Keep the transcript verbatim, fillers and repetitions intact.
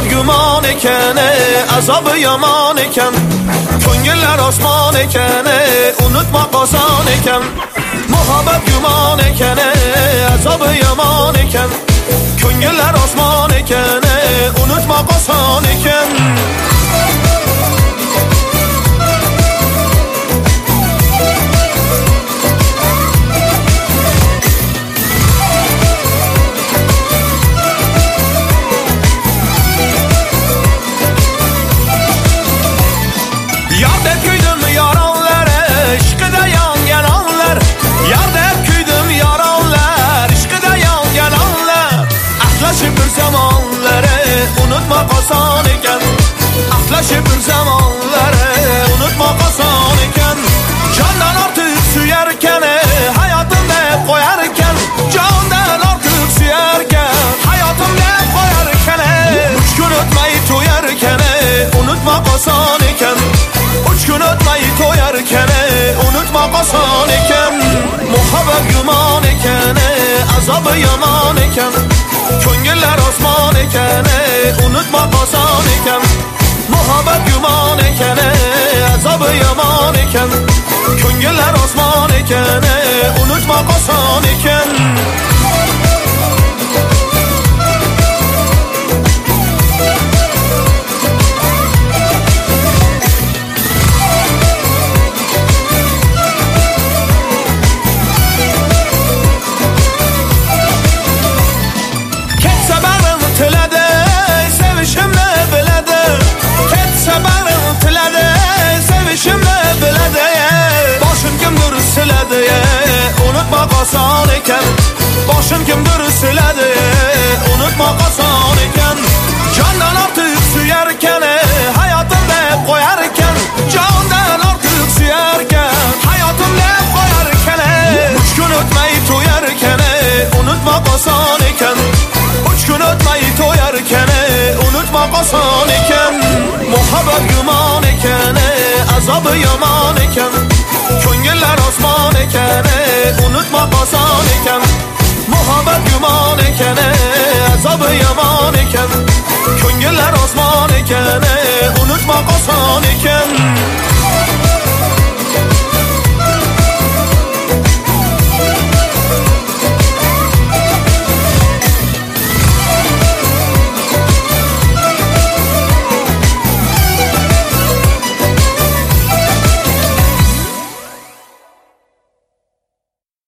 Muhabbet güman ekene, azabı yaman eken, ko'ngillar osmon ekene, unutmak oson eken. Muhabbet güman ekene, azabı yaman eken, ko'ngillar osmon ekene, unutmak oson eken. Unutmak oson eken, ahlaşıp bir zamanları unutmak oson eken. Candan artık suyarken, hayatımda koyarken, candan artık suyarken, hayatımda koyarken, üç gün ötmeyi toyarken, unutmak oson eken. Üç gün ötmeyi toyarken, unutmak oson eken. Muhabbet güman eken, azabı yaman eken, ko'ngillar osmon ekene, unutmak oson eken. Muhabbet güman ekene, azabı yaman eken, ko'ngillar osmon ekene, unutmak oson eken. Unutmak oson eken, boshim kimdir siladi, unutmak oson eken. Candan artık suyarken, hayatımda koyarken, candan artık suyarken, hayatımda koyarken, üç gün ötmeyi toyarken, unutmak oson eken. Üç gün ötmeyi toyarken, unutmak oson eken. Muhabbet güman eken, azabı yaman eken, ko'ngillar osmon ekene, unutmak oson eken. Muhabbet güman ekene, azabı yaman eken,